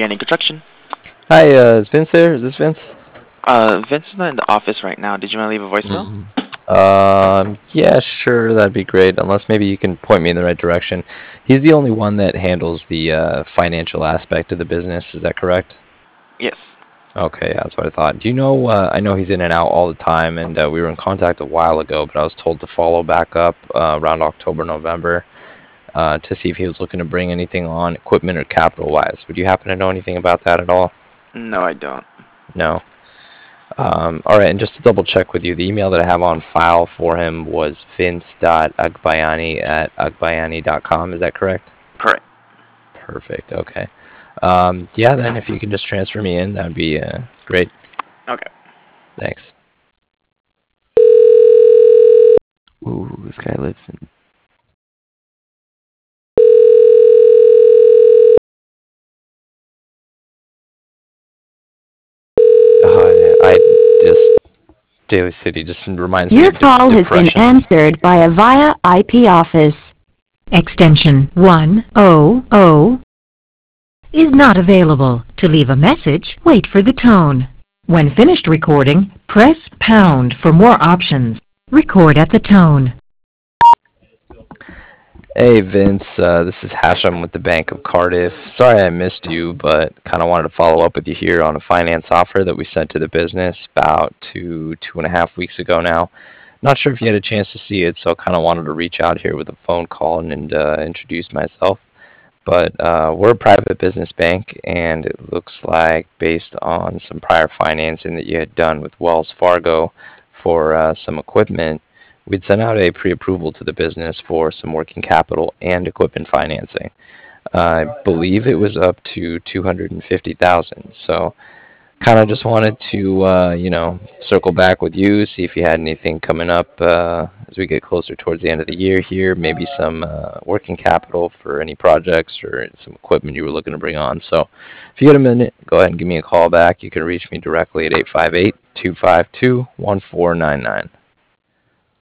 Beginning construction. Hi, is Vince there? Is this Vince? Vince is not in the office right now. Did you want to leave a voicemail? Yeah, sure, that'd be great. Unless maybe you can point me in the right direction. He's the only one that handles the financial aspect of the business. Is that correct? Yes. Okay, yeah, that's what I thought. Do you know? I know he's in and out all the time, and we were in contact a while ago, but I was told to follow back up around October, November, to see if he was looking to bring anything on, equipment or capital-wise. Would you happen to know anything about that at all? No, I don't. No. All right, and just to double check with you, the email that I have on file for him was vince.agbayani@agbayani.com. Is that correct? Correct. Perfect. Okay. Yeah, then if you can just transfer me in, that would be great. Okay. Thanks. Ooh, this guy lives in. I just Daly City just reminds me Your of call has been depression. answered by a VIA IP office. Extension 100 is not available. To leave a message, wait for the tone. When finished recording, press pound for more options. Record at the tone. Hey Vince, this is Hashem with the Bank of Cardiff. Sorry I missed you, but kind of wanted to follow up with you here on a finance offer that we sent to the business about two and a half weeks ago now. Not sure if you had a chance to see it, so kind of wanted to reach out here with a phone call and introduce myself. But we're a private business bank, and it looks like based on some prior financing that you had done with Wells Fargo for some equipment, we'd sent out a pre-approval to the business for some working capital and equipment financing. I believe it was up to 250,000. So kind of just wanted to circle back with you, see if you had anything coming up as we get closer towards the end of the year here, maybe some working capital for any projects or some equipment you were looking to bring on. So if you get a minute, go ahead and give me a call back. You can reach me directly at 858-252-1499.